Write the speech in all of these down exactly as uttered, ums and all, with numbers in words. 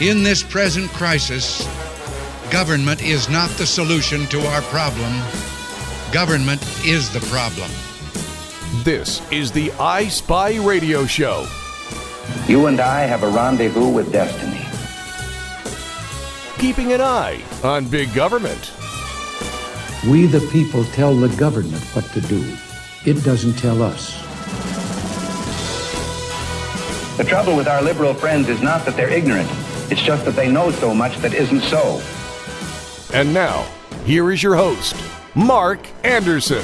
In this present crisis, government is not the solution to our problem. Government is the problem. This is the I Spy Radio Show. You and I have a rendezvous with destiny. Keeping an eye on big government. We the people tell the government what to do. It doesn't tell us. The trouble with our liberal friends is not that they're ignorant. It's just that they know so much that isn't so. And now, here is your host, Mark Anderson.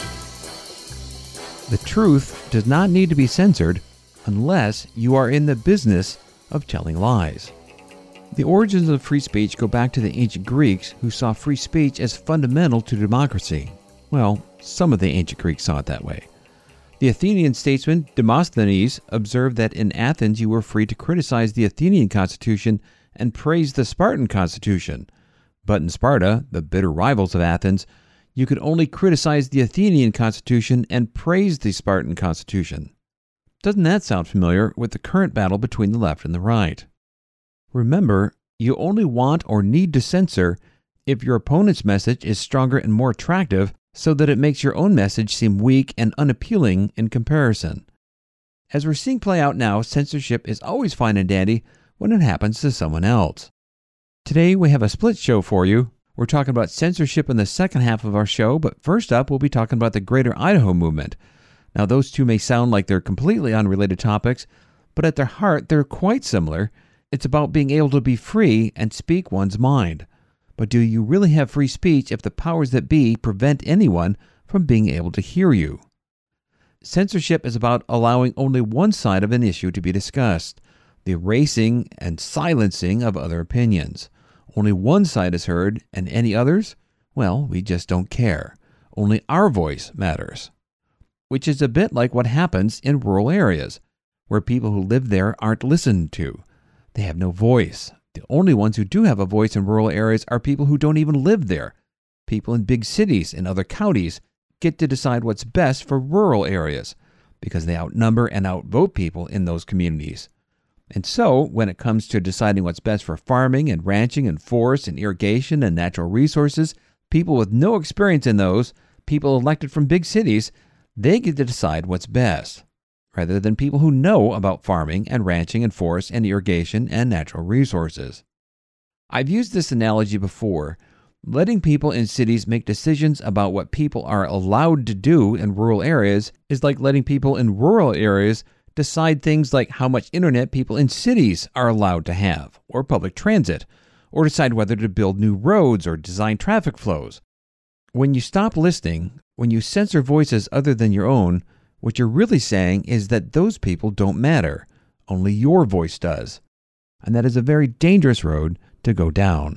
The truth does not need to be censored unless you are in the business of telling lies. The origins of free speech go back to the ancient Greeks, who saw free speech as fundamental to democracy. Well, some of the ancient Greeks saw it that way. The Athenian statesman Demosthenes observed that in Athens you were free to criticize the Athenian constitution and praise the Spartan constitution. But in Sparta, the bitter rivals of Athens, you could only criticize the Athenian constitution and praise the Spartan constitution. Doesn't that sound familiar with the current battle between the left and the right? Remember, you only want or need to censor if your opponent's message is stronger and more attractive so that it makes your own message seem weak and unappealing in comparison. As we're seeing play out now, censorship is always fine and dandy when it happens to someone else. Today we have a split show for you. We're talking about censorship in the second half of our show, but first up we'll be talking about the Greater Idaho Movement. Now those two may sound like they're completely unrelated topics, but at their heart they're quite similar. It's about being able to be free and speak one's mind. But do you really have free speech if the powers that be prevent anyone from being able to hear you? Censorship is about allowing only one side of an issue to be discussed, the erasing and silencing of other opinions. Only one side is heard, and any others? Well, we just don't care. Only our voice matters. Which is a bit like what happens in rural areas, where people who live there aren't listened to. They have no voice. The only ones who do have a voice in rural areas are people who don't even live there. People in big cities and other counties get to decide what's best for rural areas because they outnumber and outvote people in those communities. And so, when it comes to deciding what's best for farming and ranching and forest and irrigation and natural resources, people with no experience in those, people elected from big cities, they get to decide what's best, rather than people who know about farming and ranching and forest and irrigation and natural resources. I've used this analogy before. Letting people in cities make decisions about what people are allowed to do in rural areas is like letting people in rural areas decide things like how much internet people in cities are allowed to have, or public transit, or decide whether to build new roads or design traffic flows. When you stop listening, when you censor voices other than your own, what you're really saying is that those people don't matter. Only your voice does. And that is a very dangerous road to go down.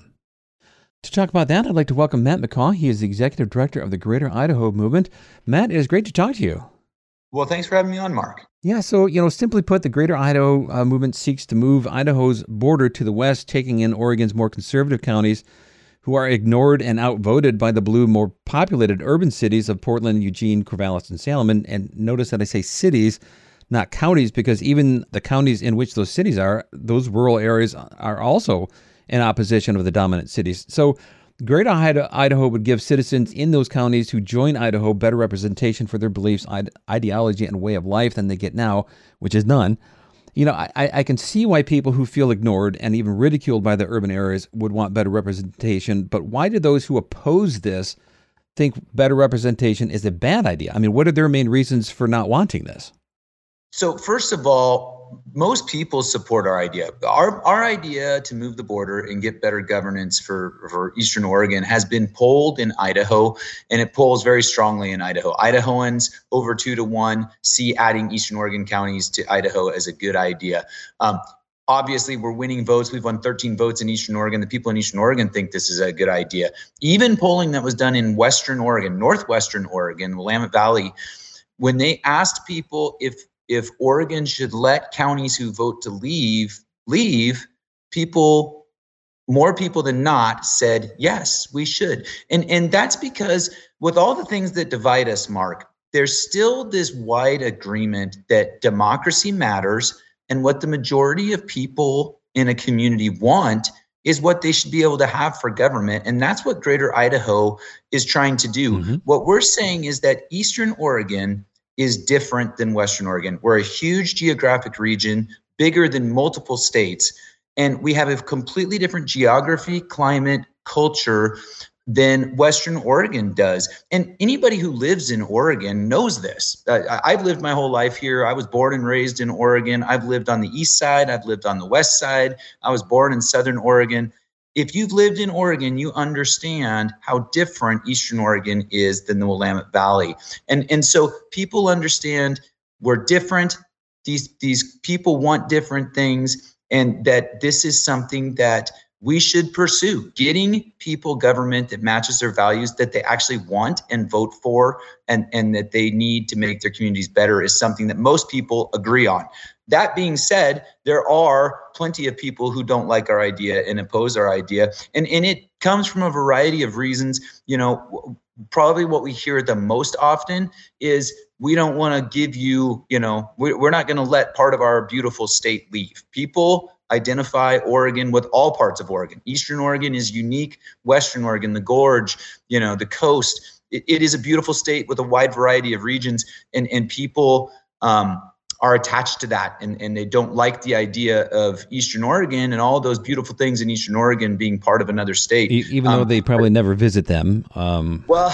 To talk about that, I'd like to welcome Matt McCaw. He is the Executive Director of the Greater Idaho Movement. Matt, it is great to talk to you. Well, thanks for having me on, Mark. Yeah, so, you know, simply put, the Greater Idaho uh, Movement seeks to move Idaho's border to the west, taking in Oregon's more conservative counties who are ignored and outvoted by the blue, more populated urban cities of Portland, Eugene, Corvallis, and Salem. And, and notice that I say cities, not counties, because even the counties in which those cities are, those rural areas are also in opposition of the dominant cities. So Greater Idaho would give citizens in those counties who join Idaho better representation for their beliefs, ideology, and way of life than they get now, which is none. You know, I, I can see why people who feel ignored and even ridiculed by the urban areas would want better representation, but why do those who oppose this think better representation is a bad idea? I mean, what are their main reasons for not wanting this? So first of all, most people support our idea. Our our idea to move the border and get better governance for, for Eastern Oregon has been polled in Idaho, and it polls very strongly in Idaho. Idahoans over two to one see adding Eastern Oregon counties to Idaho as a good idea. Um, obviously, we're winning votes. We've won thirteen votes in Eastern Oregon. The people in Eastern Oregon think this is a good idea. Even polling that was done in Western Oregon, Northwestern Oregon, Willamette Valley, when they asked people if If Oregon should let counties who vote to leave, leave, people, more people than not said, yes, we should. And, and that's because with all the things that divide us, Mark, there's still this wide agreement that democracy matters. And what the majority of people in a community want is what they should be able to have for government. And that's what Greater Idaho is trying to do. Mm-hmm. What we're saying is that Eastern Oregon is different than Western Oregon. We're a huge geographic region, bigger than multiple states. And we have a completely different geography, climate, culture than Western Oregon does. And anybody who lives in Oregon knows this. Uh, I've lived my whole life here. I was born and raised in Oregon. I've lived on the east side. I've lived on the west side. I was born in Southern Oregon. If you've lived in Oregon, you understand how different Eastern Oregon is than the Willamette Valley. And, and so people understand we're different. These, these people want different things, and that this is something that we should pursue, getting people government that matches their values, that they actually want and vote for, and, and that they need to make their communities better, is something that most people agree on. That being said, there are plenty of people who don't like our idea and oppose our idea. And, and it comes from a variety of reasons. You know, probably what we hear the most often is, we don't want to give you, you know, we're not going to let part of our beautiful state leave. People identify Oregon with all parts of Oregon. Eastern Oregon is unique. Western Oregon, the gorge, you know, the coast. It, it is a beautiful state with a wide variety of regions, and, and people um, are attached to that, and, and they don't like the idea of Eastern Oregon and all those beautiful things in Eastern Oregon being part of another state. Even though um, they probably never visit them. Um. Well,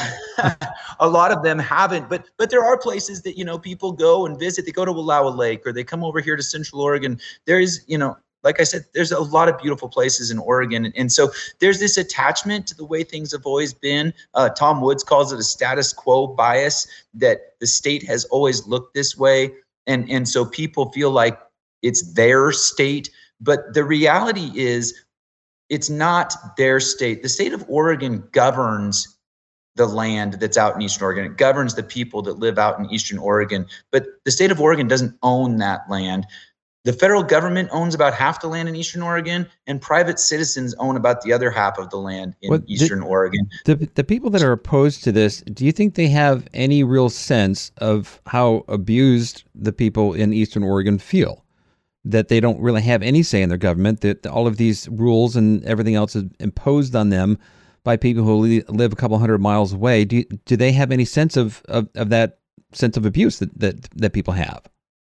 a lot of them haven't, but but there are places that, you know, people go and visit. They go to Wallowa Lake, or they come over here to Central Oregon. There is, you know, like I said, there's a lot of beautiful places in Oregon. And, and so there's this attachment to the way things have always been. Uh, Tom Woods calls it a status quo bias, that the state has always looked this way. And, and so people feel like it's their state. But the reality is, it's not their state. The state of Oregon governs the land that's out in Eastern Oregon. It governs the people that live out in Eastern Oregon. But the state of Oregon doesn't own that land. The federal government owns about half the land in Eastern Oregon, and private citizens own about the other half of the land in well, Eastern the, Oregon. The, the people that are opposed to this, do you think they have any real sense of how abused the people in Eastern Oregon feel? That they don't really have any say in their government, that all of these rules and everything else is imposed on them by people who live a couple hundred miles away. Do you, do they have any sense of, of, of that sense of abuse that, that, that people have?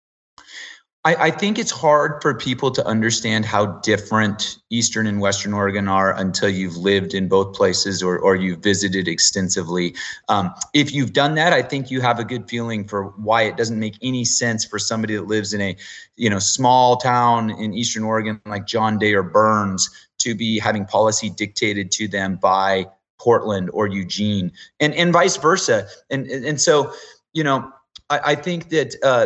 I, I think it's hard for people to understand how different Eastern and Western Oregon are until you've lived in both places, or, or you've visited extensively. Um, if you've done that, I think you have a good feeling for why it doesn't make any sense for somebody that lives in a, you know, small town in Eastern Oregon like John Day or Burns to be having policy dictated to them by Portland or Eugene, and, and vice versa. And, and so, you know, I, I think that, uh,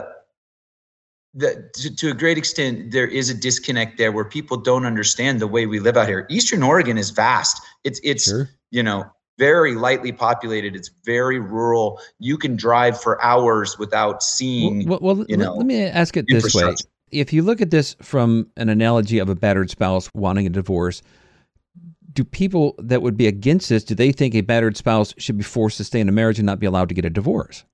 that to, to a great extent, there is a disconnect there where people don't understand the way we live out here. Eastern Oregon is vast. It's, it's, sure. you know, very lightly populated. It's very rural. You can drive for hours without seeing, well, well, you know, let me ask it this way. If you look at this from an analogy of a battered spouse wanting a divorce, do people that would be against this, do they think a battered spouse should be forced to stay in a marriage and not be allowed to get a divorce?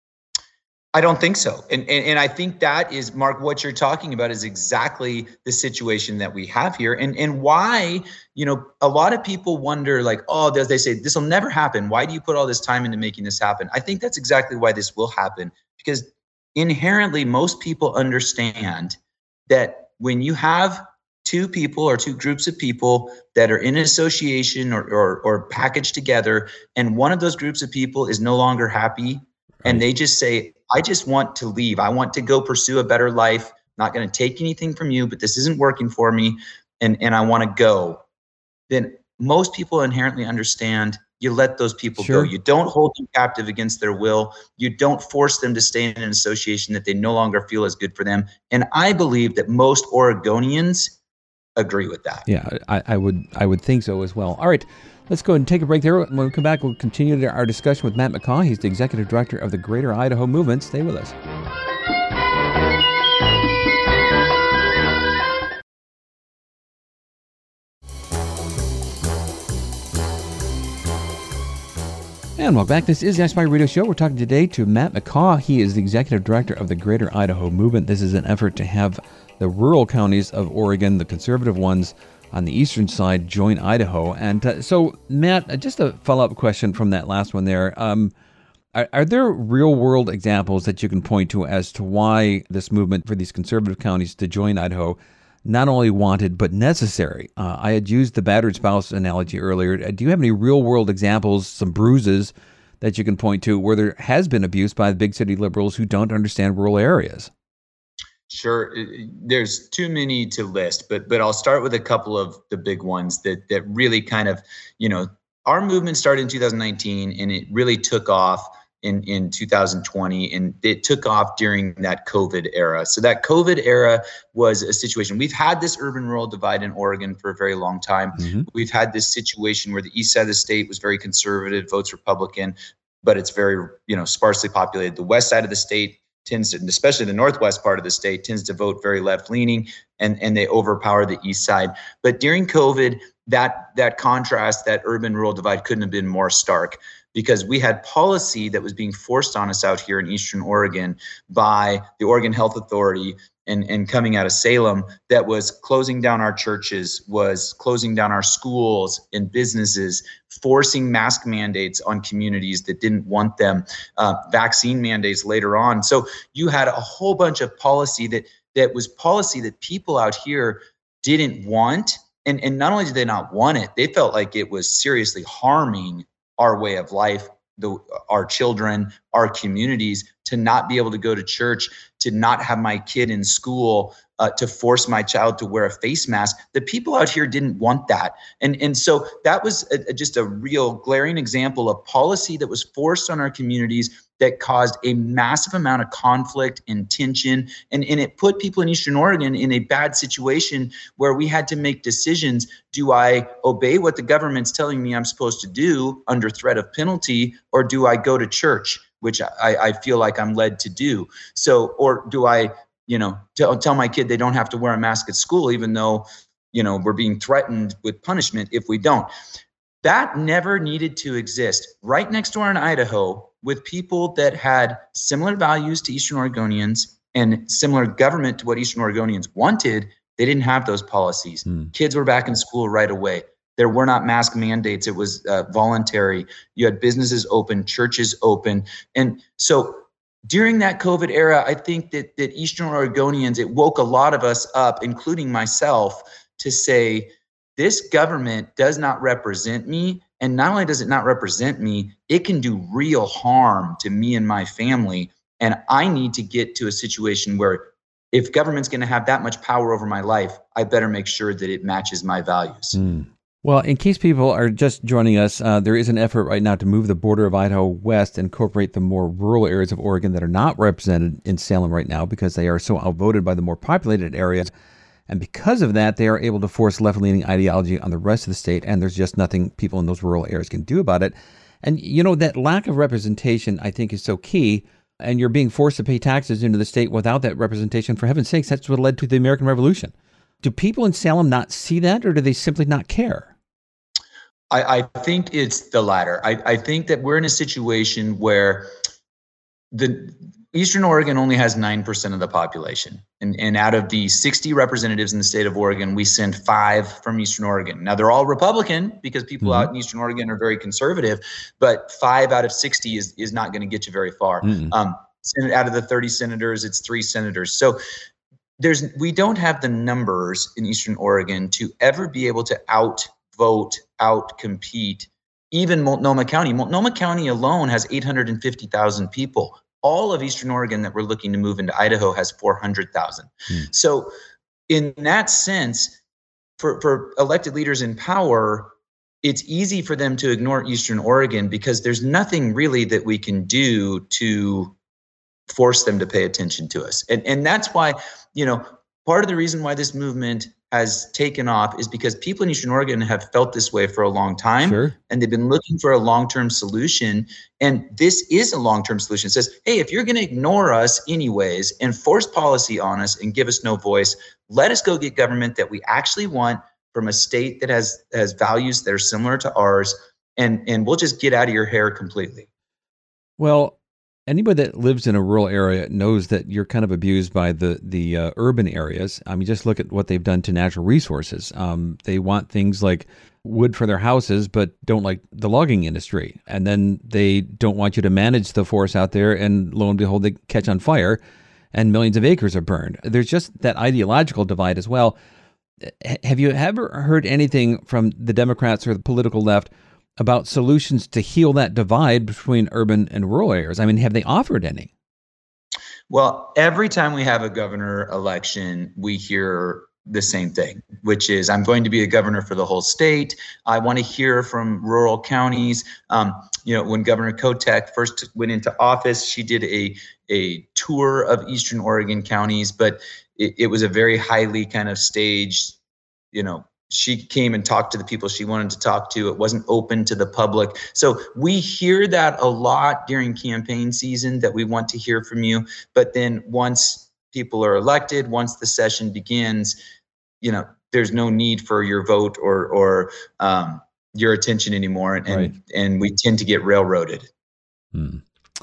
I don't think so. And, and and I think that is, Mark, what you're talking about is exactly the situation that we have here. And and why, you know, a lot of people wonder, like, oh, they say this will never happen. Why do you put all this time into making this happen? I think that's exactly why this will happen, because inherently most people understand that when you have two people or two groups of people that are in an association or, or, or packaged together, and one of those groups of people is no longer happy, and they just say, I just want to leave. I want to go pursue a better life. Not going to take anything from you, but this isn't working for me, and, and I want to go. Then most people inherently understand you let those people sure. go. You don't hold them captive against their will. You don't force them to stay in an association that they no longer feel is good for them. And I believe that most Oregonians agree with that. Yeah, I, I would I would think so as well. All right. Let's go ahead and take a break there. When we come back, we'll continue our discussion with Matt McCaw. He's the Executive Director of the Greater Idaho Movement. Stay with us. And welcome back. This is the Aspire Radio Show. We're talking today to Matt McCaw. He is the Executive Director of the Greater Idaho Movement. This is an effort to have the rural counties of Oregon, the conservative ones on the eastern side, join Idaho. And uh, so, Matt, uh, just a follow-up question from that last one there. Um, are, are there real-world examples that you can point to as to why this movement for these conservative counties to join Idaho not only wanted, but necessary? Uh, I had used the battered spouse analogy earlier. Do you have any real-world examples, some bruises that you can point to where there has been abuse by the big city liberals who don't understand rural areas? Sure. There's too many to list, but but I'll start with a couple of the big ones that that really kind of, you know, our movement started in two thousand nineteen and it really took off in, in two thousand twenty, and it took off during that COVID era. So that COVID era was a situation. We've had this urban-rural divide in Oregon for a very long time. Mm-hmm. We've had this situation where the east side of the state was very conservative, votes Republican, but it's very, you know, sparsely populated. The west side of the state tends to, especially the northwest part of the state, tends to vote very left-leaning, and, and they overpower the east side. But during COVID, that that contrast, that urban-rural divide couldn't have been more stark, because we had policy that was being forced on us out here in Eastern Oregon by the Oregon Health Authority and, and coming out of Salem that was closing down our churches, was closing down our schools and businesses, forcing mask mandates on communities that didn't want them, uh, vaccine mandates later on. So you had a whole bunch of policy that that was policy that people out here didn't want. And, and not only did they not want it, they felt like it was seriously harming our way of life, the, our children, our communities, to not be able to go to church, to not have my kid in school, uh, to force my child to wear a face mask. The people out here didn't want that. And, and so that was a, a, just a real glaring example of policy that was forced on our communities that caused a massive amount of conflict and tension. And, and it put people in Eastern Oregon in a bad situation where we had to make decisions. Do I obey what the government's telling me I'm supposed to do under threat of penalty, or do I go to church, which I, I feel like I'm led to do? So, or do I, you know, tell, tell my kid they don't have to wear a mask at school, even though, you know, we're being threatened with punishment if we don't? That never needed to exist. Right next door in Idaho, with people that had similar values to Eastern Oregonians and similar government to what Eastern Oregonians wanted, they didn't have those policies. Mm. Kids were back in school right away. There were not mask mandates. It was uh, voluntary. You had businesses open, churches open. And so during that COVID era, I think that, that Eastern Oregonians, it woke a lot of us up, including myself, to say, this government does not represent me. And not only does it not represent me, it can do real harm to me and my family. And I need to get to a situation where if government's going to have that much power over my life, I better make sure that it matches my values. Mm. Well, in case people are just joining us, uh, there is an effort right now to move the border of Idaho west and incorporate the more rural areas of Oregon that are not represented in Salem right now because they are so outvoted by the more populated areas. And because of that, they are able to force left-leaning ideology on the rest of the state, and there's just nothing people in those rural areas can do about it. And, you know, that lack of representation, I think, is so key, and you're being forced to pay taxes into the state without that representation. For heaven's sakes, that's what led to the American Revolution. Do people in Salem not see that, or do they simply not care? I, I think it's the latter. I, I think that we're in a situation where the Eastern Oregon only has nine percent of the population. And, and out of the sixty representatives in the state of Oregon, we send five from Eastern Oregon. Now, they're all Republican because people mm-hmm. out in Eastern Oregon are very conservative, but five out of sixty is, is not going to get you very far. Mm-hmm. Um, out of the thirty senators, it's three senators. So there's we don't have the numbers in Eastern Oregon to ever be able to outvote, outcompete even Multnomah County. Multnomah County alone has eight hundred fifty thousand people. All of Eastern Oregon that we're looking to move into Idaho has four hundred thousand. Hmm. So in that sense, for, for elected leaders in power, it's easy for them to ignore Eastern Oregon because there's nothing really that we can do to force them to pay attention to us. And, and that's why, you know, part of the reason why this movement has taken off is because people in Eastern Oregon have felt this way for a long time. Sure. And they've been looking for a long-term solution. And this is a long-term solution. It says, hey, if you're going to ignore us anyways and force policy on us and give us no voice, let us go get government that we actually want from a state that has, has values that are similar to ours. and and we'll just get out of your hair completely. Well, anybody that lives in a rural area knows that you're kind of abused by the the uh, urban areas. I mean, just look at what they've done to natural resources. Um, they want things like wood for their houses, but don't like the logging industry. And then they don't want you to manage the forest out there, and lo and behold, they catch on fire and millions of acres are burned. There's just that ideological divide as well. H- have you ever heard anything from the Democrats or the political left about solutions to heal that divide between urban and rural areas? I mean, have they offered any? Well, every time we have a governor election, we hear the same thing, which is, I'm going to be a governor for the whole state. I want to hear from rural counties. Um, you know, when Governor Kotek first went into office, she did a a tour of Eastern Oregon counties, but it, it was a very highly kind of staged, you know, she came and talked to the people she wanted to talk to. It wasn't open to the public. So we hear that a lot during campaign season, that we want to hear from you. But then once people are elected, once the session begins, you know, there's no need for your vote or or um, your attention anymore. And, right. and we tend to get railroaded. Hmm.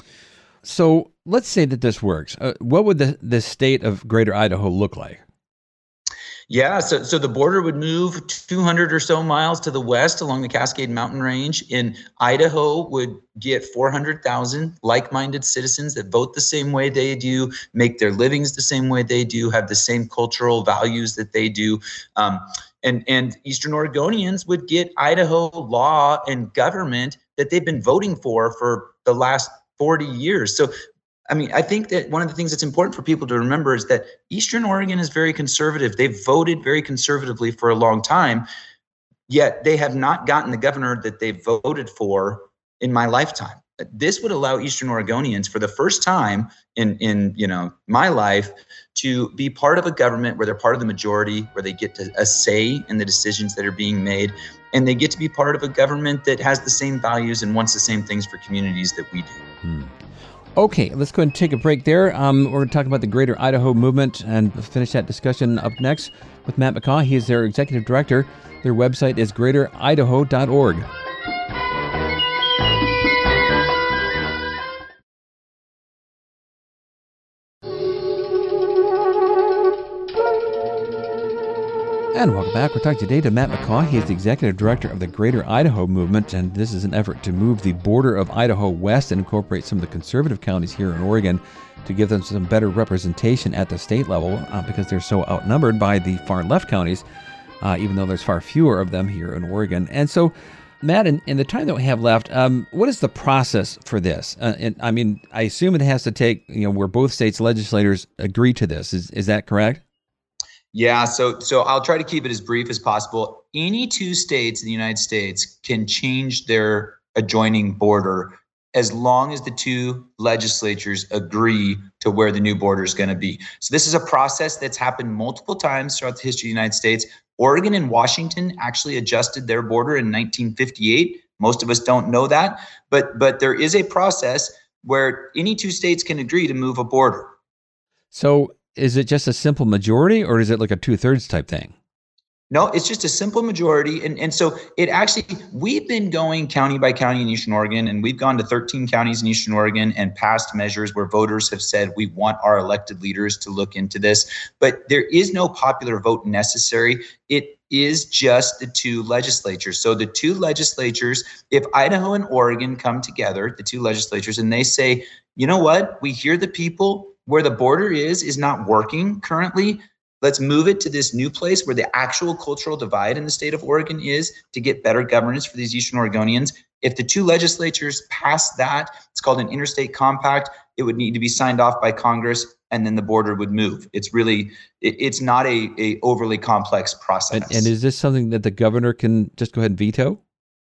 So let's say that this works. Uh, what would the, the state of Greater Idaho look like? Yeah, so so the border would move two hundred or so miles to the west along the Cascade Mountain Range, and Idaho would get four hundred thousand like-minded citizens that vote the same way they do, make their livings the same way they do, have the same cultural values that they do. Um, and, and Eastern Oregonians would get Idaho law and government that they've been voting for for the last forty years. So I mean, I think that one of the things that's important for people to remember is that Eastern Oregon is very conservative. They've voted very conservatively for a long time, yet they have not gotten the governor that they voted for in my lifetime. This would allow Eastern Oregonians for the first time in, in you know, my life to be part of a government where they're part of the majority, where they get to, a say in the decisions that are being made, and they get to be part of a government that has the same values and wants the same things for communities that we do. Hmm. Okay, let's go ahead and take a break there. Um, we're going to talk about the Greater Idaho Movement and finish that discussion up next with Matt McCaw. He is their executive director. Their website is greater idaho dot org. And welcome back. We're talking today to Matt McCaw. He is the executive director of the Greater Idaho Movement, and this is an effort to move the border of Idaho west and incorporate some of the conservative counties here in Oregon to give them some better representation at the state level uh, because they're so outnumbered by the far left counties, uh, even though there's far fewer of them here in Oregon. And so, Matt, in, in the time that we have left, um, what is the process for this? Uh, and I mean, I assume it has to take, you know, where both states' legislators agree to this. Is is that correct? Yeah, so so I'll try to keep it as brief as possible. Any two states in the United States can change their adjoining border as long as the two legislatures agree to where the new border is going to be. So this is a process that's happened multiple times throughout the history of the United States. Oregon and Washington actually adjusted their border in nineteen fifty-eight. Most of us don't know that, but but there is a process where any two states can agree to move a border. So is it just a simple majority, or is it like a two-thirds type thing? No, it's just a simple majority. And, and so it actually, we've been going county by county in Eastern Oregon, and we've gone to thirteen counties in Eastern Oregon and passed measures where voters have said, we want our elected leaders to look into this. But there is no popular vote necessary. It is just the two legislatures. So the two legislatures, if Idaho and Oregon come together, the two legislatures, and they say, you know what, we hear the people, where the border is, is not working currently. Let's move it to this new place where the actual cultural divide in the state of Oregon is to get better governance for these Eastern Oregonians. If the two legislatures pass that, it's called an interstate compact, it would need to be signed off by Congress, and then the border would move. It's really, it, it's not a, a overly complex process. And, and is this something that the governor can just go ahead and veto?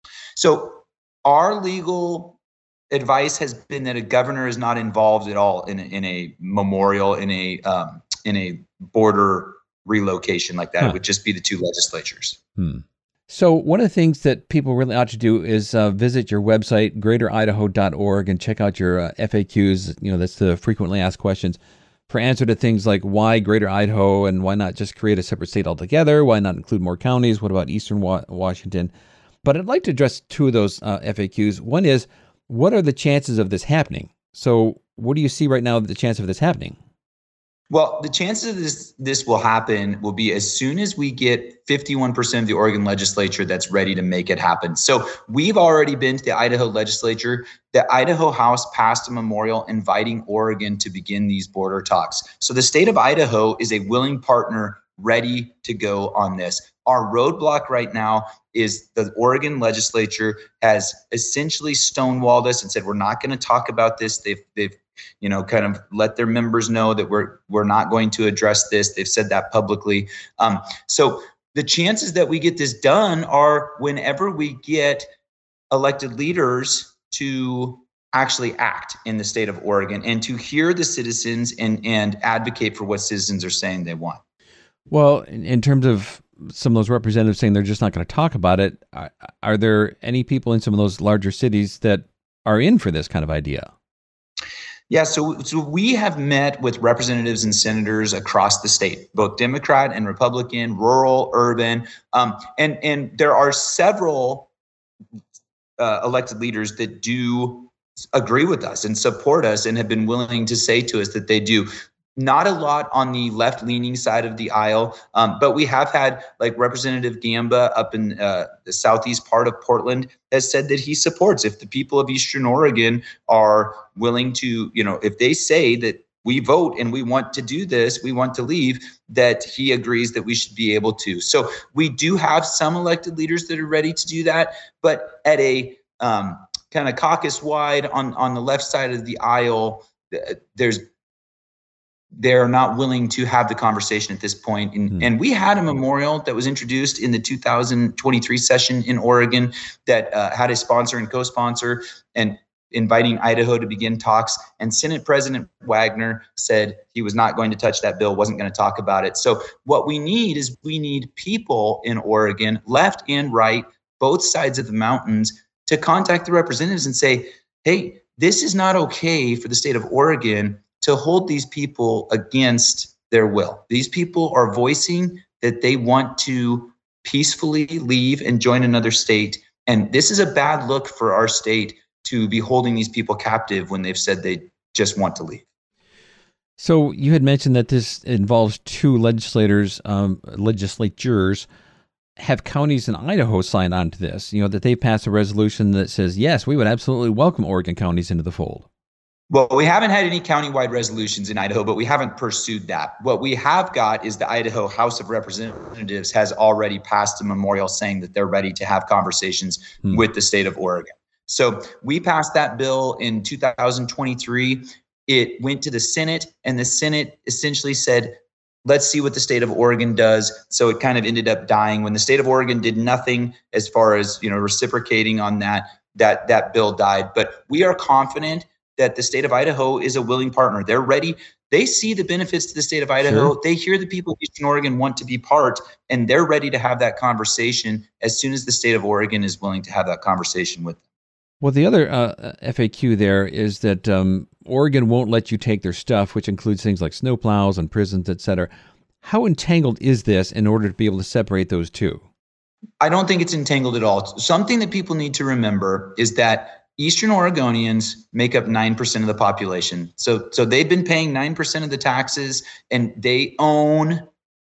So our legal advice has been that a governor is not involved at all in a, in a memorial, in a um, in a border relocation like that. Huh. It would just be the two legislatures. Hmm. So one of the things that people really ought to do is uh, visit your website, greater idaho dot org, and check out your uh, F A Qs. You know, that's the frequently asked questions for answer to things like why Greater Idaho and why not just create a separate state altogether? Why not include more counties? What about Eastern Wa- Washington? But I'd like to address two of those uh, F A Qs. One is, what are the chances of this happening? So what do you see right now the chance of this happening? Well, the chances of this this will happen will be as soon as we get fifty-one percent of the Oregon legislature that's ready to make it happen. So we've already been to the Idaho legislature. The Idaho House passed a memorial inviting Oregon to begin these border talks. So the state of Idaho is a willing partner ready to go on this. Our roadblock right now is the Oregon legislature has essentially stonewalled us and said, we're not going to talk about this. They've, they've, you know, kind of let their members know that we're, we're not going to address this. They've said that publicly. Um, so the chances that we get this done are whenever we get elected leaders to actually act in the state of Oregon and to hear the citizens and, and advocate for what citizens are saying they want. Well, in, in terms of some of those representatives saying they're just not going to talk about it, are, are there any people in some of those larger cities that are in for this kind of idea? Yeah, so, so we have met with representatives and senators across the state, both Democrat and Republican, rural, urban, um, and, and there are several uh, elected leaders that do agree with us and support us and have been willing to say to us that they do. Not a lot on the left-leaning side of the aisle, um, but we have had, like Representative Gamba up in uh, the southeast part of Portland has said that he supports if the people of Eastern Oregon are willing to, you know, if they say that we vote and we want to do this, we want to leave, that he agrees that we should be able to. So we do have some elected leaders that are ready to do that, but at a um, kind of caucus wide on, on the left side of the aisle, there's they're not willing to have the conversation at this point. And, mm-hmm. and we had a memorial that was introduced in the two thousand twenty-three session in Oregon that uh, had a sponsor and co-sponsor and inviting Idaho to begin talks. And Senate President Wagner said he was not going to touch that bill, wasn't going to talk about it. So what we need is we need people in Oregon, left and right, both sides of the mountains, to contact the representatives and say, hey, this is not okay for the state of Oregon to hold these people against their will. These people are voicing that they want to peacefully leave and join another state. And this is a bad look for our state to be holding these people captive when they've said they just want to leave. So you had mentioned that this involves two legislators, um, legislatures. Have counties in Idaho signed on to this? You know, that they passed a resolution that says, yes, we would absolutely welcome Oregon counties into the fold. Well, we haven't had any countywide resolutions in Idaho, but we haven't pursued that. What we have got is the Idaho House of Representatives has already passed a memorial saying that they're ready to have conversations hmm. with the state of Oregon. So we passed that bill in two thousand twenty-three. It went to the Senate, and the Senate essentially said, let's see what the state of Oregon does. So it kind of ended up dying when the state of Oregon did nothing as far as, you know, reciprocating on that, that, that bill died. But we are confident that the state of Idaho is a willing partner. They're ready. They see the benefits to the state of Idaho. Sure. They hear the people of Eastern Oregon want to be part, and they're ready to have that conversation as soon as the state of Oregon is willing to have that conversation with them. Well, the other uh, F A Q there is that um, Oregon won't let you take their stuff, which includes things like snowplows and prisons, et cetera. How entangled is this in order to be able to separate those two? I don't think it's entangled at all. Something that people need to remember is that Eastern Oregonians make up nine percent of the population. So, so they've been paying nine percent of the taxes, and they own,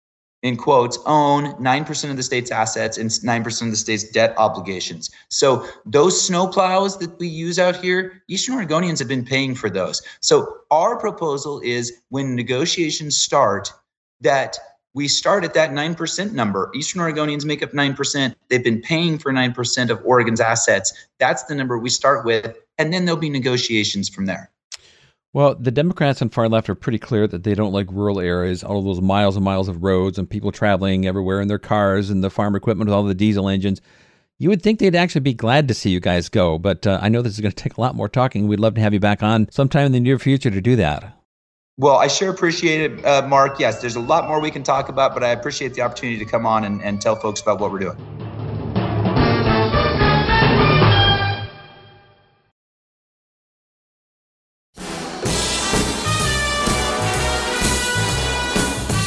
in quotes, own nine percent of the state's assets and nine percent of the state's debt obligations. So those snowplows that we use out here, Eastern Oregonians have been paying for those. So our proposal is when negotiations start, that we start at that nine percent number. Eastern Oregonians make up nine percent. They've been paying for nine percent of Oregon's assets. That's the number we start with, and then there'll be negotiations from there. Well, the Democrats on far left are pretty clear that they don't like rural areas, all of those miles and miles of roads and people traveling everywhere in their cars and the farm equipment with all the diesel engines. You would think they'd actually be glad to see you guys go, but uh, I know this is going to take a lot more talking. We'd love to have you back on sometime in the near future to do that. Well, I sure appreciate it, uh, Mark. Yes, there's a lot more we can talk about, but I appreciate the opportunity to come on and, and tell folks about what we're doing.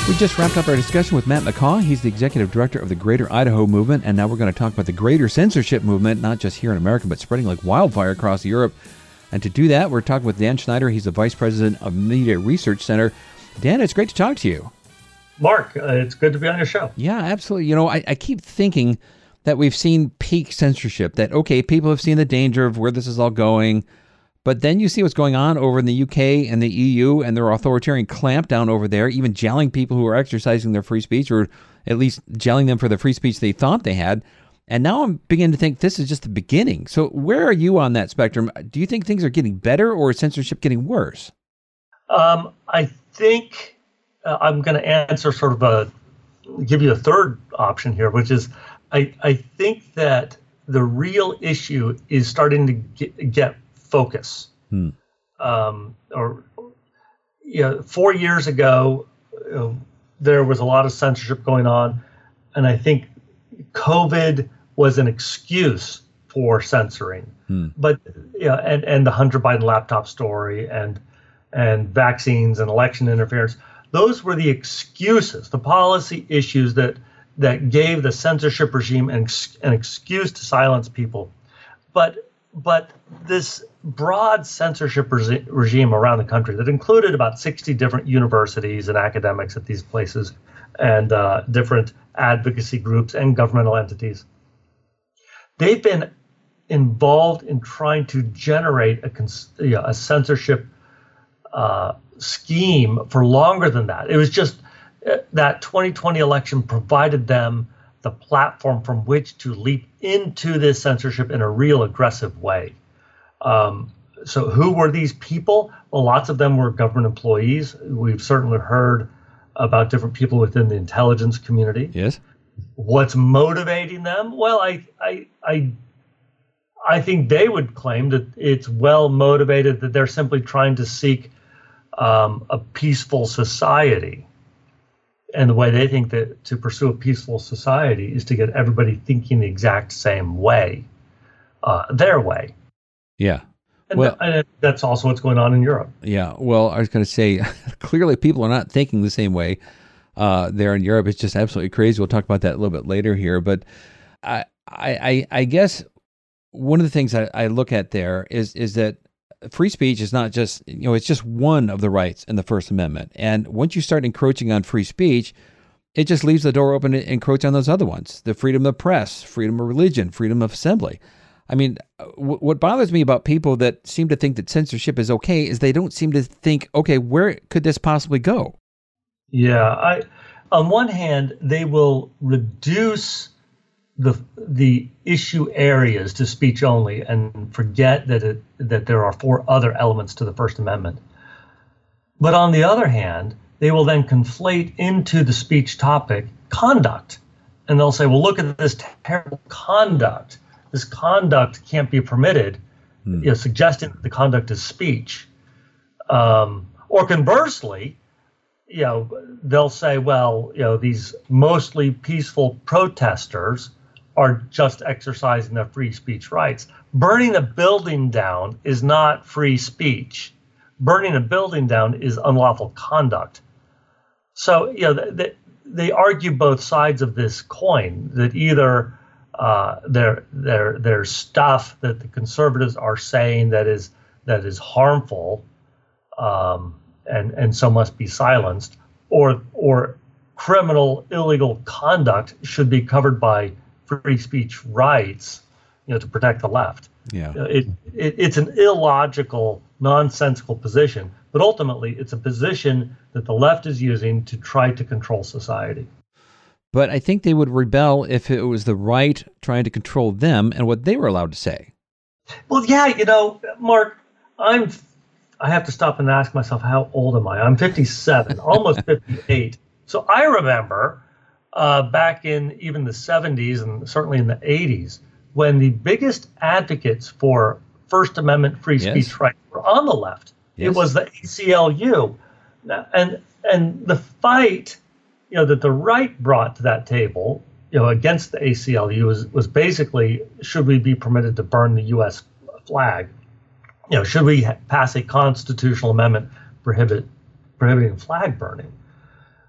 We just wrapped up our discussion with Matt McCaw. He's the executive director of the Greater Idaho Movement, and now we're going to talk about the Greater Censorship Movement, not just here in America, but spreading like wildfire across Europe. And to do that, we're talking with Dan Schneider. He's the vice president of Media Research Center. Dan, it's great to talk to you. Mark, uh, it's good to be on your show. Yeah, absolutely. You know, I, I keep thinking that we've seen peak censorship, that, okay, people have seen the danger of where this is all going, but then you see what's going on over in the U K and the E U and their authoritarian clampdown over there, even jailing people who are exercising their free speech, or at least jailing them for the free speech they thought they had. And now I'm beginning to think this is just the beginning. So where are you on that spectrum? Do you think things are getting better, or is censorship getting worse? Um, I think uh, I'm going to answer sort of a, give you a third option here, which is I, I think that the real issue is starting to get, get focus. Hmm. Um, or, you know, four years ago, you know, there was a lot of censorship going on, and I think COVID was an excuse for censoring. Hmm. But you know, and and the Hunter Biden laptop story, and and vaccines and election interference, those were the excuses, the policy issues that that gave the censorship regime an, an excuse to silence people. But but this broad censorship re- regime around the country that included about sixty different universities and academics at these places, and uh, different advocacy groups and governmental entities, they've been involved in trying to generate a, cons- you know, a censorship uh, scheme for longer than that. It was just uh, that twenty twenty election provided them the platform from which to leap into this censorship in a real aggressive way. Um, so who were these people? Well, lots of them were government employees. We've certainly heard about different people within the intelligence community. Yes. What's motivating them? Well, I, I, I, I think they would claim that it's well motivated, that they're simply trying to seek um, a peaceful society. And the way they think that to pursue a peaceful society is to get everybody thinking the exact same way, uh, their way. Yeah. And, well, th- and that's also what's going on in Europe. Yeah. Well, I was going to say, clearly people are not thinking the same way uh, there in Europe. It's just absolutely crazy. We'll talk about that a little bit later here. But I, I, I guess one of the things I, I look at there is is that free speech is not just, you know, it's just one of the rights in the First Amendment. And once you start encroaching on free speech, it just leaves the door open to encroach on those other ones: the freedom of press, freedom of religion, freedom of assembly. I mean, w- what bothers me about people that seem to think that censorship is okay is they don't seem to think, okay, where could this possibly go? Yeah, I, on one hand, they will reduce the the issue areas to speech only and forget that it, that there are four other elements to the First Amendment. But on the other hand, they will then conflate into the speech topic conduct, and they'll say, well, look at this terrible conduct. This conduct can't be permitted, hmm. you know, suggesting that the conduct is speech. Um, or conversely, you know, they'll say, well, you know, these mostly peaceful protesters are just exercising their free speech rights. Burning a building down is not free speech. Burning a building down is unlawful conduct. So, you know, they, they argue both sides of this coin, that either Uh, there, there, there's stuff that the conservatives are saying that is that is harmful, um, and and so must be silenced, or or criminal illegal conduct should be covered by free speech rights, you know, to protect the left. Yeah, it, it it's an illogical, nonsensical position, but ultimately it's a position that the left is using to try to control society. But I think they would rebel if it was the right trying to control them and what they were allowed to say. Well, yeah, you know, Mark, I'm, I have to stop and ask myself, how old am I? I'm fifty-seven, almost fifty-eight. So I remember uh, back in even the seventies and certainly in the eighties, when the biggest advocates for First Amendment free speech yes. rights were on the left. Yes. It was the A C L U. And, and the fight, you know, that the right brought to that table, you know, against the A C L U was, was basically, should we be permitted to burn the U S flag? You know, should we ha- pass a constitutional amendment prohibit prohibiting flag burning?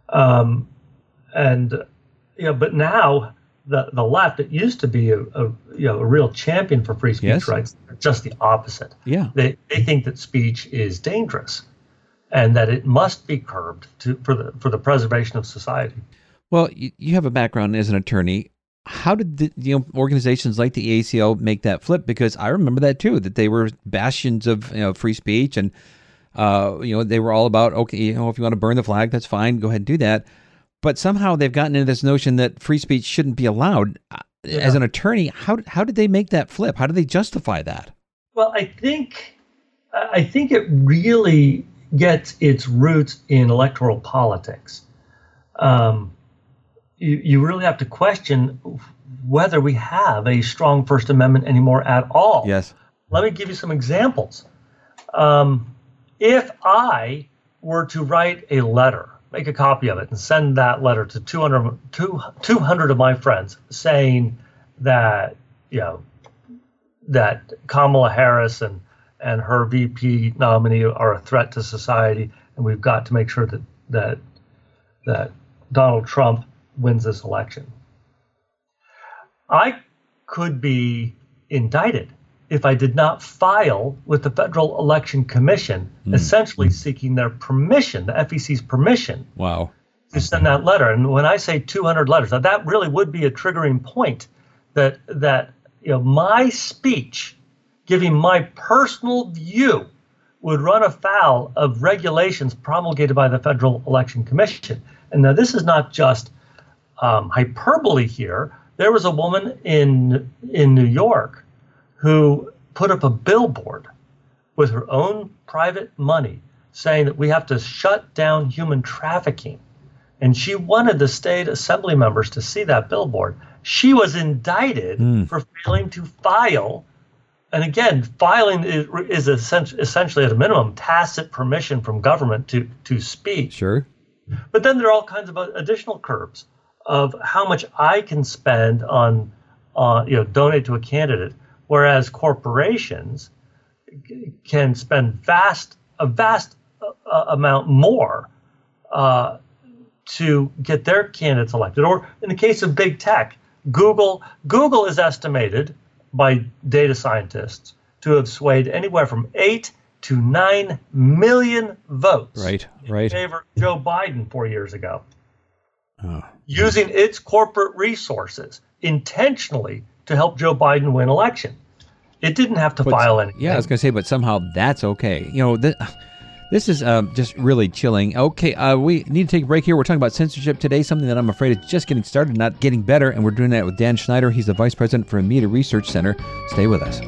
Um, and, you know, but now the, the left, it used to be a, a you know a real champion for free speech Yes. rights. Just the opposite. Yeah. They they think that speech is dangerous, and that it must be curbed to for the for the preservation of society. Well, you, you have a background as an attorney. How did the, you know organizations like the A C L make that flip? Because I remember that too, that they were bastions of you know free speech, and uh, you know they were all about, okay, you know if you want to burn the flag, that's fine, go ahead and do that. But somehow they've gotten into this notion that free speech shouldn't be allowed. Yeah. As an attorney, how how did they make that flip? How did they justify that? Well, I think I think it really gets its roots in electoral politics. Um, you you really have to question whether we have a strong First Amendment anymore at all. Yes. Let me give you some examples. Um, if I were to write a letter, make a copy of it, and send that letter to two hundred, two hundred of my friends saying that, you know, that Kamala Harris and, and her V P nominee are a threat to society, and we've got to make sure that that that Donald Trump wins this election. I could be indicted if I did not file with the Federal Election Commission, mm. essentially seeking their permission, the F E C's permission, wow, to send that letter. And when I say two hundred letters, now that really would be a triggering point. That that you know my speech, giving my personal view, would run afoul of regulations promulgated by the Federal Election Commission. And now this is not just um, hyperbole here. There was a woman in in New York who put up a billboard with her own private money saying that we have to shut down human trafficking. And she wanted the state assembly members to see that billboard. She was indicted mm. for failing to file. And again, filing is, is essentially at a minimum tacit permission from government to, to speak. Sure. But then there are all kinds of additional curbs of how much I can spend on, uh, you know, donate to a candidate, whereas corporations can spend vast, a vast uh, amount more uh, to get their candidates elected. Or in the case of big tech, Google, Google is estimated by data scientists to have swayed anywhere from eight to nine million votes right, in right. favor of Joe Biden four years ago, oh. using its corporate resources intentionally to help Joe Biden win election. It didn't have to but, file anything. Yeah, I was going to say, but somehow that's okay. You know, th- this is um, just really chilling. Okay, uh, we need to take a break here. We're talking about censorship today, something that I'm afraid is just getting started, not getting better, and we're doing that with Dan Schneider. He's the Vice President for Media Research Center. Stay with us.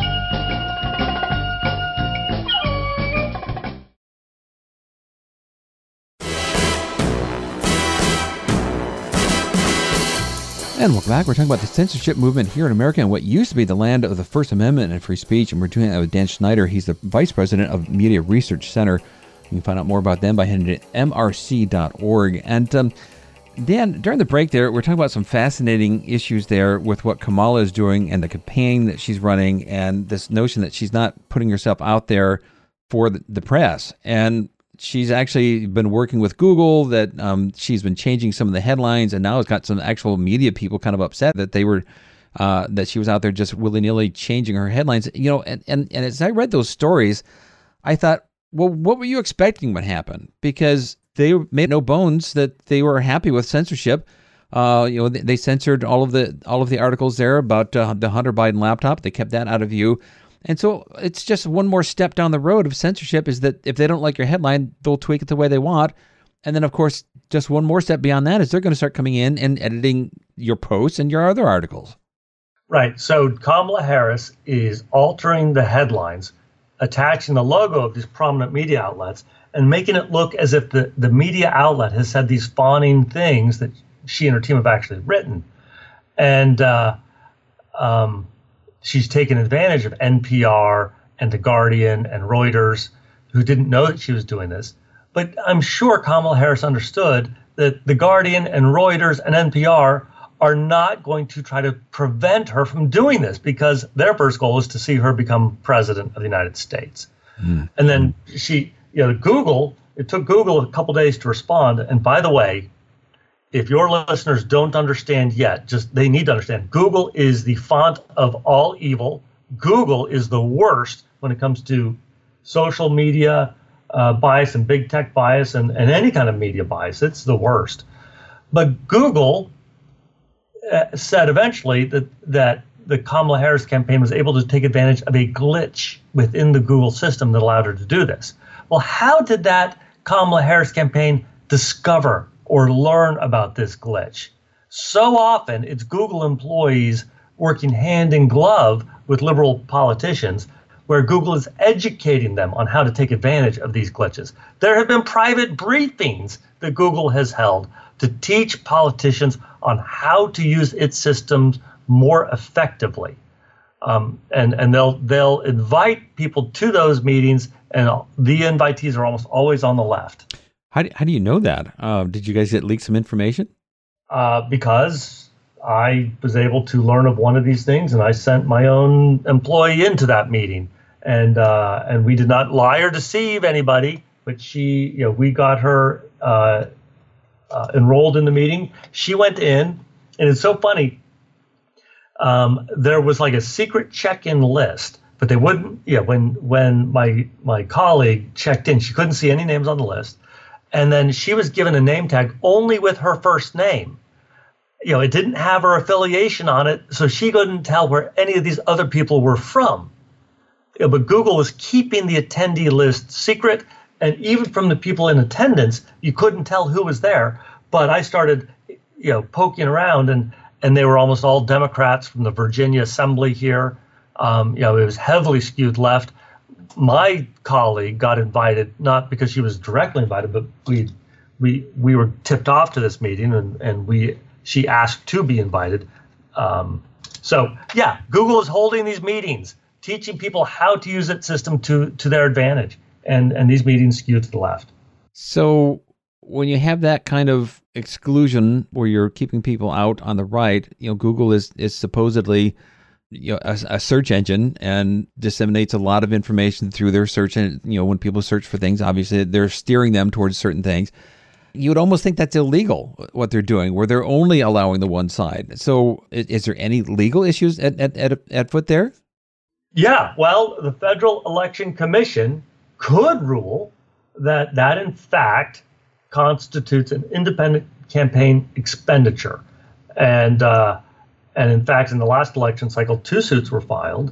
And welcome back. We're talking about the censorship movement here in America and what used to be the land of the First Amendment and free speech. And we're doing that with Dan Schneider. He's the Vice President of Media Research Center. You can find out more about them by heading to M R C dot org. And um, Dan, during the break there, we're talking about some fascinating issues there with what Kamala is doing and the campaign that she's running and this notion that she's not putting herself out there for the, the press. And she's actually been working with Google, that um, she's been changing some of the headlines, and now it's got some actual media people kind of upset that they were uh, that she was out there just willy-nilly changing her headlines. You know, and, and, and as I read those stories, I thought, well, what were you expecting would happen? Because they made no bones that they were happy with censorship. Uh, you know, they, they censored all of the all of the articles there about uh, the Hunter Biden laptop. They kept that out of view. And so it's just one more step down the road of censorship, is that if they don't like your headline, they'll tweak it the way they want. And then, of course, just one more step beyond that is they're going to start coming in and editing your posts and your other articles. Right. So Kamala Harris is altering the headlines, attaching the logo of these prominent media outlets, and making it look as if the, the media outlet has said these fawning things that she and her team have actually written. And uh, um she's taken advantage of N P R and The Guardian and Reuters, who didn't know that she was doing this. But I'm sure Kamala Harris understood that The Guardian and Reuters and N P R are not going to try to prevent her from doing this, because their first goal is to see her become president of the United States. Mm. And then she, you know, Google it took Google a couple days to respond. And by the way, if your listeners don't understand yet, just they need to understand, Google is the font of all evil. Google is the worst when it comes to social media uh, bias and big tech bias and, and any kind of media bias. It's the worst. But Google uh, said eventually that, that the Kamala Harris campaign was able to take advantage of a glitch within the Google system that allowed her to do this. Well, how did that Kamala Harris campaign discover or learn about this glitch? So often it's Google employees working hand in glove with liberal politicians, where Google is educating them on how to take advantage of these glitches. There have been private briefings that Google has held to teach politicians on how to use its systems more effectively. Um, and and they'll they'll invite people to those meetings, and the invitees are almost always on the left. How do, how do you know that? Uh, did you guys get leaked some information? Uh, because I was able to learn of one of these things, and I sent my own employee into that meeting, and uh, and we did not lie or deceive anybody. But she, you know, we got her uh, uh, enrolled in the meeting. She went in, and it's so funny. Um, there was like a secret check-in list, but they wouldn't. Yeah, when when my my colleague checked in, she couldn't see any names on the list, and then she was given a name tag only with her first name. You know, it didn't have her affiliation on it, so she couldn't tell where any of these other people were from. You know, but Google was keeping the attendee list secret, and even from the people in attendance, you couldn't tell who was there. But I started, you know, poking around, and and they were almost all Democrats from the Virginia Assembly here. Um, you know, it was heavily skewed left. My colleague got invited, not because she was directly invited, but we we we were tipped off to this meeting, and and we. She asked to be invited. Um, so, yeah, Google is holding these meetings, teaching people how to use its system to to their advantage. And, and these meetings skew to the left. So when you have that kind of exclusion where you're keeping people out on the right, you know, Google is, is supposedly you know, a, a search engine and disseminates a lot of information through their search. And, you know, when people search for things, obviously they're steering them towards certain things. You would almost think that's illegal, what they're doing, where they're only allowing the one side. So is, is there any legal issues at, at, at, at foot there? Yeah, well, the Federal Election Commission could rule that that, in fact, constitutes an independent campaign expenditure. And, uh, and in fact, in the last election cycle, two suits were filed,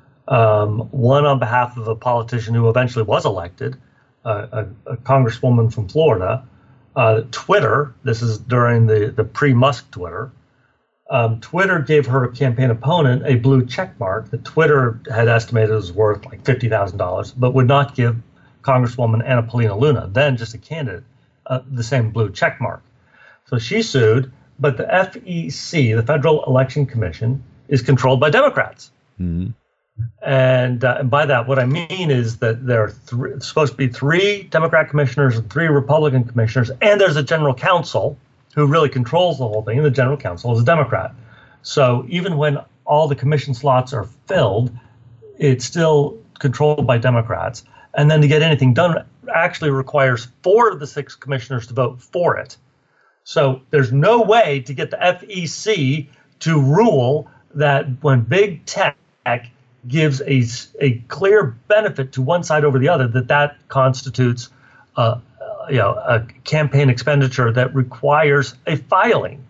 um, one on behalf of a politician who eventually was elected, uh, a, a congresswoman from Florida. Uh, Twitter, this is during the, the pre-Musk Twitter, um, Twitter gave her campaign opponent a blue check mark that Twitter had estimated was worth like fifty thousand dollars, but would not give Congresswoman Anna Paulina Luna, then just a candidate, uh, the same blue check mark. So she sued, but the F E C, the Federal Election Commission, is controlled by Democrats. Mm-hmm. And, uh, and by that, what I mean is that there are three, supposed to be three Democrat commissioners and three Republican commissioners, and there's a general counsel who really controls the whole thing, and the general counsel is a Democrat. So even when all the commission slots are filled, it's still controlled by Democrats. And then to get anything done actually requires four of the six commissioners to vote for it. So there's no way to get the F E C to rule that when big tech gives a, a clear benefit to one side over the other, that that constitutes uh, you know, a campaign expenditure that requires a filing.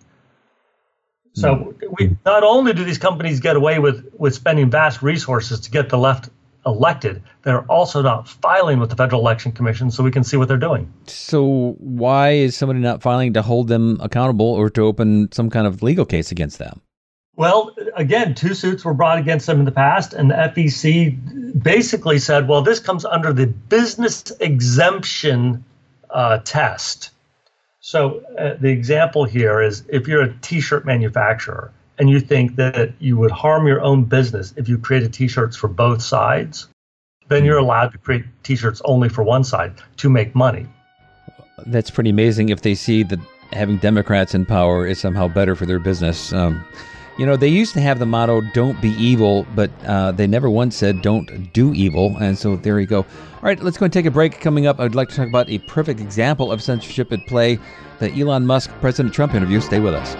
So mm-hmm. we not only do these companies get away with, with spending vast resources to get the left elected, they're also not filing with the Federal Election Commission so we can see what they're doing. So why is somebody not filing to hold them accountable or to open some kind of legal case against them? Well, again, two suits were brought against them in the past, and the F E C basically said, well, this comes under the business exemption uh, test. So uh, the example here is if you're a T-shirt manufacturer and you think that you would harm your own business if you created T-shirts for both sides, then you're allowed to create T-shirts only for one side to make money. That's pretty amazing if they see that having Democrats in power is somehow better for their business. Um You know, they used to have the motto, don't be evil, but uh, they never once said don't do evil. And so there you go. All right, let's go and take a break. Coming up, I'd like to talk about a perfect example of censorship at play, the Elon Musk President Trump interview. Stay with us.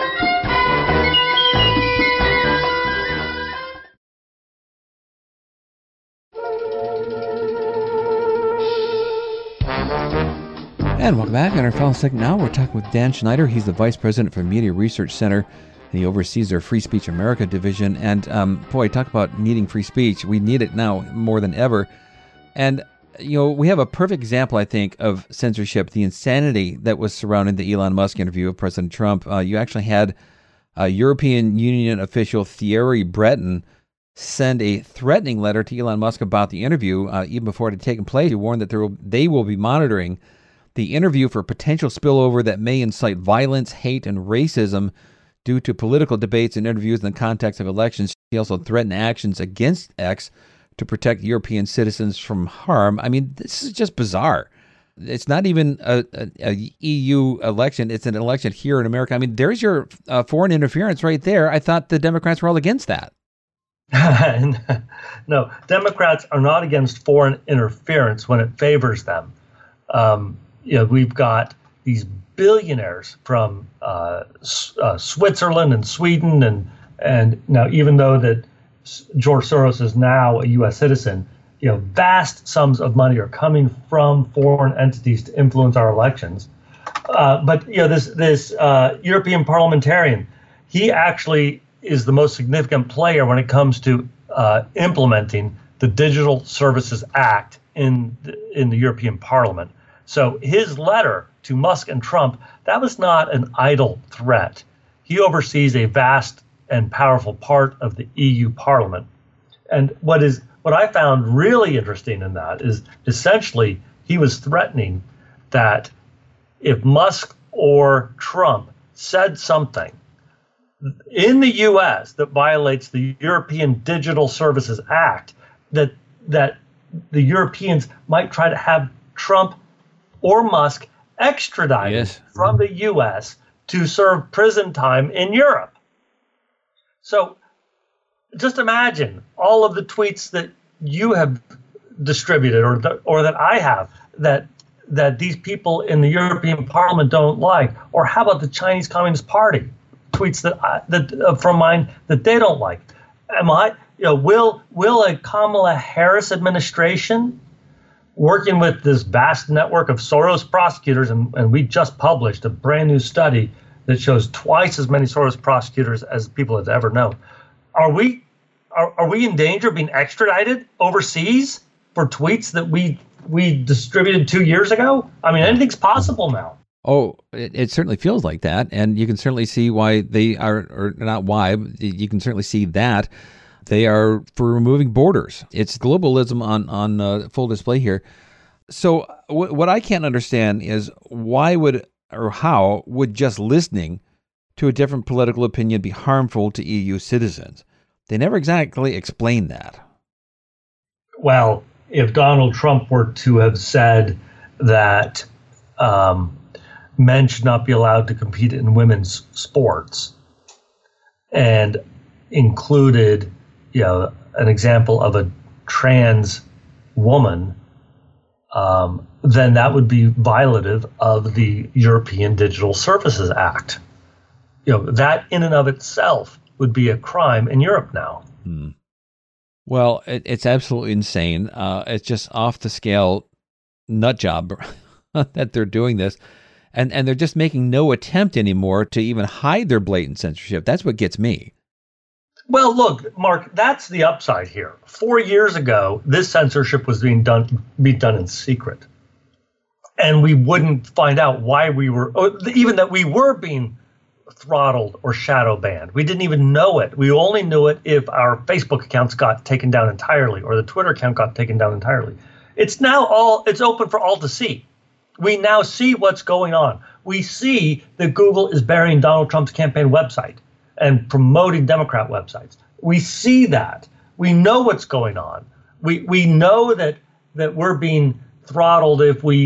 And welcome back. In our final segment now, we're talking with Dan Schneider. He's the Vice President for Media Research Center, and he oversees their Free Speech America division. And um, boy, talk about needing free speech. We need it now more than ever. And, you know, we have a perfect example, I think, of censorship, the insanity that was surrounding the Elon Musk interview of President Trump. Uh, you actually had uh, European Union official Thierry Breton send a threatening letter to Elon Musk about the interview, uh, even before it had taken place. He warned that there will, they will be monitoring the interview for potential spillover that may incite violence, hate, and racism due to political debates and interviews in the context of elections. He also threatened actions against X to protect European citizens from harm. I mean, this is just bizarre. It's not even a, a, a E U election. It's an election here in America. I mean, there's your uh, foreign interference right there. I thought the Democrats were all against that. No, Democrats are not against foreign interference when it favors them. Um, you know, we've got these billionaires from uh, uh, Switzerland and Sweden, and and now even though that George Soros is now a U S citizen, you know, vast sums of money are coming from foreign entities to influence our elections. Uh, but you know, this this uh, European parliamentarian, he actually is the most significant player when it comes to uh, implementing the Digital Services Act in the, in the European Parliament. So his letter to Musk and Trump, that was not an idle threat. He oversees a vast and powerful part of the E U Parliament. And what is what I found really interesting in that is essentially he was threatening that if Musk or Trump said something in the U S that violates the European Digital Services Act, that that the Europeans might try to have Trump or Musk extradited yes. from the U S to serve prison time in Europe. So just imagine all of the tweets that you have distributed or the, or that I have that that these people in the European Parliament don't like. Or how about the Chinese Communist Party tweets that I, that uh, from mine that they don't like? Am I, you know, will will a Kamala Harris administration, working with this vast network of Soros prosecutors, and, and we just published a brand new study that shows twice as many Soros prosecutors as people have ever known. Are we are, are we in danger of being extradited overseas for tweets that we we distributed two years ago? I mean, anything's possible now. Oh, it, it certainly feels like that, and you can certainly see why they are, or not why, but you can certainly see that. They are for removing borders. It's globalism on, on uh, full display here. So w- what I can't understand is why would, or how would just listening to a different political opinion be harmful to E U citizens? They never exactly explain that. Well, if Donald Trump were to have said that um, men should not be allowed to compete in women's sports and included, you know, an example of a trans woman, um, then that would be violative of the European Digital Services Act. You know, that in and of itself would be a crime in Europe now. Hmm. Well, it, it's absolutely insane. Uh, it's just off the scale nut job that they're doing this. And, and they're just making no attempt anymore to even hide their blatant censorship. That's what gets me. Well, look, Mark, that's the upside here. Four years ago, this censorship was being done, being done in secret. And we wouldn't find out why we were, even that we were being throttled or shadow banned. We didn't even know it. We only knew it if our Facebook accounts got taken down entirely or the Twitter account got taken down entirely. It's now all, it's open for all to see. We now see what's going on. We see that Google is burying Donald Trump's campaign website and promoting Democrat websites. We see that. We know what's going on. We we know that that we're being throttled if we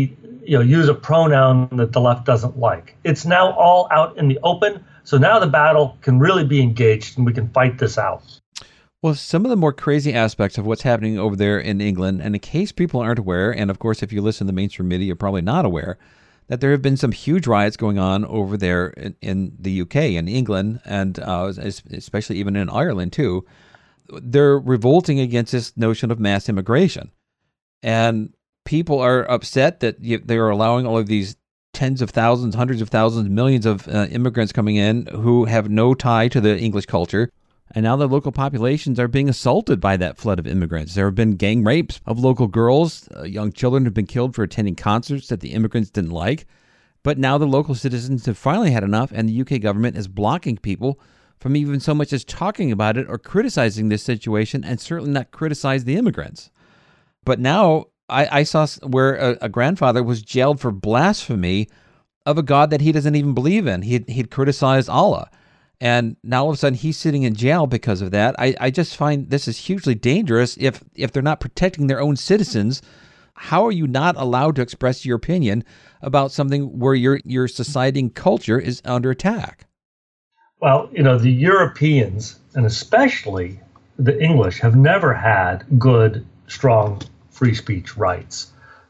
you know, use a pronoun that the left doesn't like. It's now all out in the open. So now the battle can really be engaged and we can fight this out. Well, some of the more crazy aspects of what's happening over there in England, and in case people aren't aware, and of course, if you listen to the mainstream media, you're probably not aware, that there have been some huge riots going on over there in, in the U K and England, and uh, especially even in Ireland, too. They're revolting against this notion of mass immigration. And people are upset that they're allowing all of these tens of thousands, hundreds of thousands, millions of uh, immigrants coming in who have no tie to the English culture. And now the local populations are being assaulted by that flood of immigrants. There have been gang rapes of local girls. Uh, young children have been killed for attending concerts that the immigrants didn't like. But now the local citizens have finally had enough, and the U K government is blocking people from even so much as talking about it or criticizing this situation, and certainly not criticize the immigrants. But now I, I saw where a, a grandfather was jailed for blasphemy of a God that he doesn't even believe in. He'd, he'd criticized Allah. And now all of a sudden he's sitting in jail because of that. I, I just find this is hugely dangerous. If if they're not protecting their own citizens, how are you not allowed to express your opinion about something where your your society and culture is under attack? Well, you know, the Europeans, and especially the English, have never had good, strong free speech rights.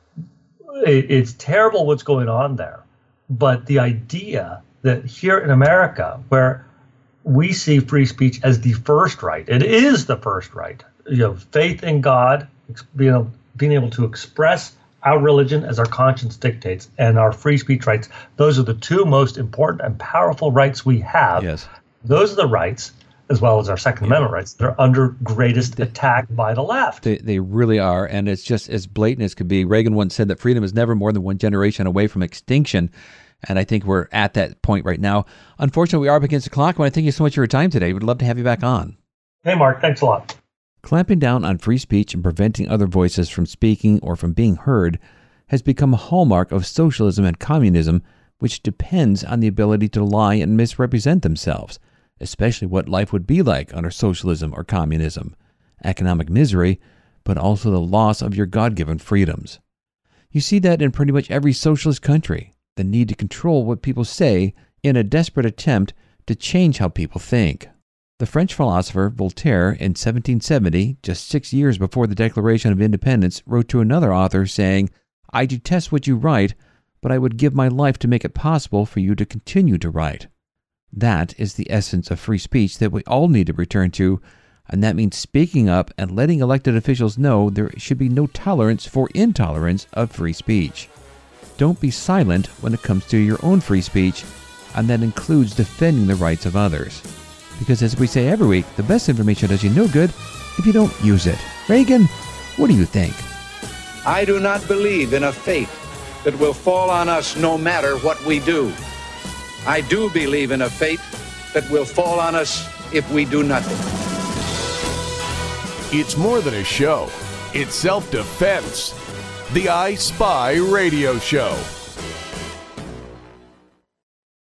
It, it's terrible what's going on there. But the idea that here in America, where we see free speech as the first right, it is the first right. You know, faith in God, being able, being able to express our religion as our conscience dictates, and our free speech rights, those are the two most important and powerful rights we have. Yes. Those are the rights, as well as our Second yeah. Amendment rights, that are under greatest attack by the left. They, they really are, and it's just as blatant as could be. Reagan once said that freedom is never more than one generation away from extinction. And I think we're at that point right now. Unfortunately, we are up against the clock. I want to thank you so much for your time today. We'd love to have you back on. Hey, Mark. Thanks a lot. Clamping down on free speech and preventing other voices from speaking or from being heard has become a hallmark of socialism and communism, which depends on the ability to lie and misrepresent themselves, especially what life would be like under socialism or communism. Economic misery, but also the loss of your God-given freedoms. You see that in pretty much every socialist country. The need to control what people say in a desperate attempt to change how people think. The French philosopher Voltaire in seventeen seventy, just six years before the Declaration of Independence, wrote to another author saying, "I detest what you write, but I would give my life to make it possible for you to continue to write." That is the essence of free speech that we all need to return to, and that means speaking up and letting elected officials know there should be no tolerance for intolerance of free speech. Don't be silent when it comes to your own free speech, and that includes defending the rights of others. Because as we say every week, the best information does you no good if you don't use it. Reagan, what do you think? I do not believe in a fate that will fall on us no matter what we do. I do believe in a fate that will fall on us if we do nothing. It's more than a show. It's self-defense. The I Spy Radio Show.